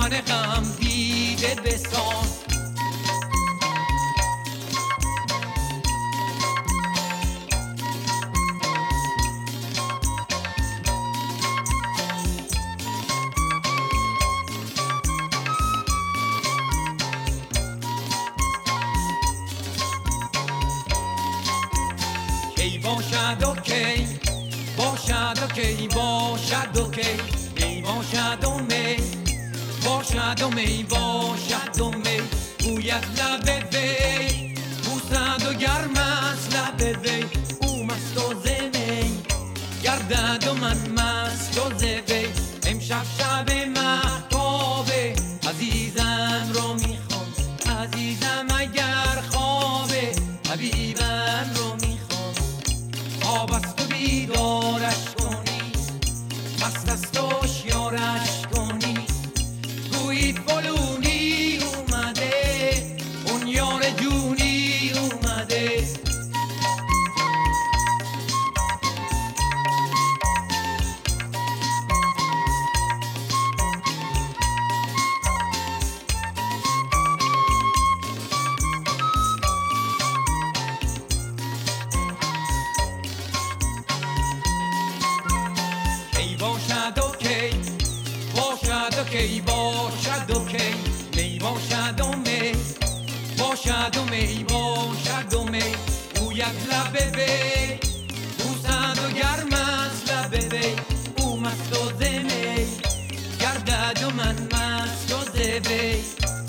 من غم دیده بسان. کی باشد و کی باشد و کی باشد و کی می باشد و می باشد و می باشد و می گوید لب وی بوسد و گرم از لب وی او مست و زمی گردد و من مست و زوی. امشب شب مهتابه عزیزم رو میخوام عزیزم اگر خوابه حبیبم رو میخوام. خواب است و بیدارش کنی مست است و شیارش کنی گویید فلونی اومده اون یار جونی اومده. کی باشد و کی باشد و کی باشد و کی می باشد و می باشد و می باشد و می گوید لب وی بوسد و گرم از لب وی او مست و زمی گردد و من مست و زوی.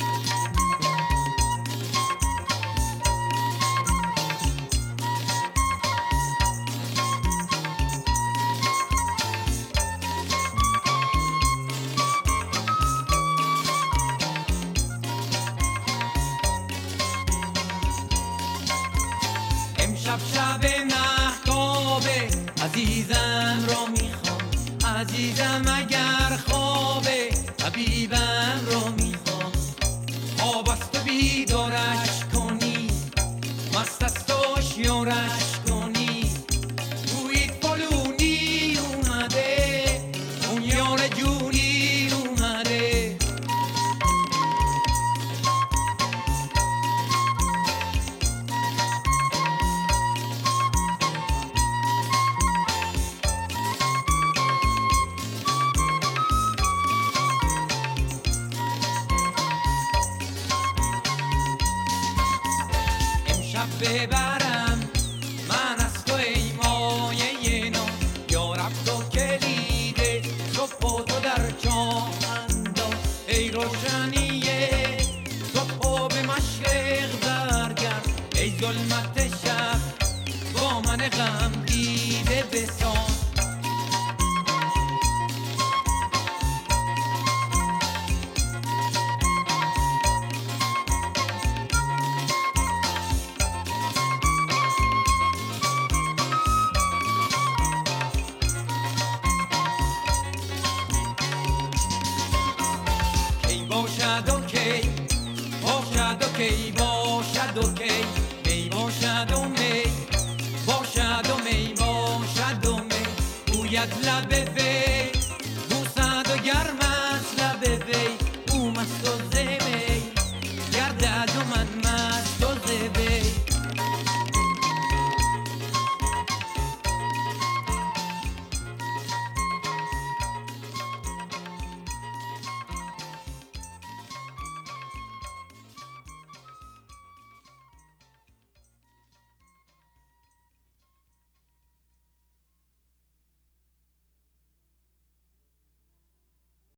امشب شب مهتابه عزیزم رو میخوام عزیزم اگر خوابه حبیبم رو میخوام. خواب است و بیدارش کنی مست است و شیارش کنی گویید فلونی اومده اون یار جونی اومده. امشب ببرم من از تو ای مایه نو یا رب تو کلیده صبح و تو در جاهندا ای روشنیه صبح و به مشرق برگرد ای ظلمت شب با من غم دیده بسان. کی باشد و کی باشد و کی باشد و کی می باشد و می